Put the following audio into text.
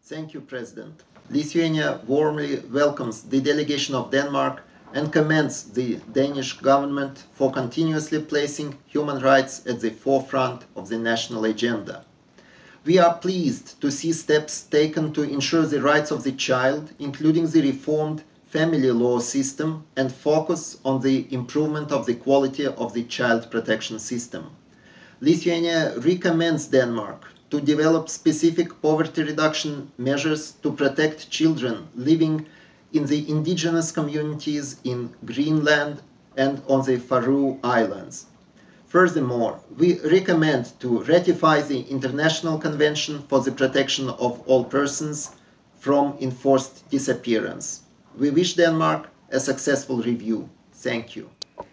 Thank you, President. Lithuania warmly welcomes the delegation of Denmark and commends the Danish government for continuously placing human rights at the forefront of the national agenda. We are pleased to see steps taken to ensure the rights of the child, including the reformed family law system and focus on the improvement of the quality of the child protection system. Lithuania recommends Denmark to develop specific poverty reduction measures to protect children living in the indigenous communities in Greenland and on the Faroe Islands. Furthermore, we recommend to ratify the International Convention for the Protection of All Persons from Enforced Disappearance. We wish Denmark a successful review. Thank you.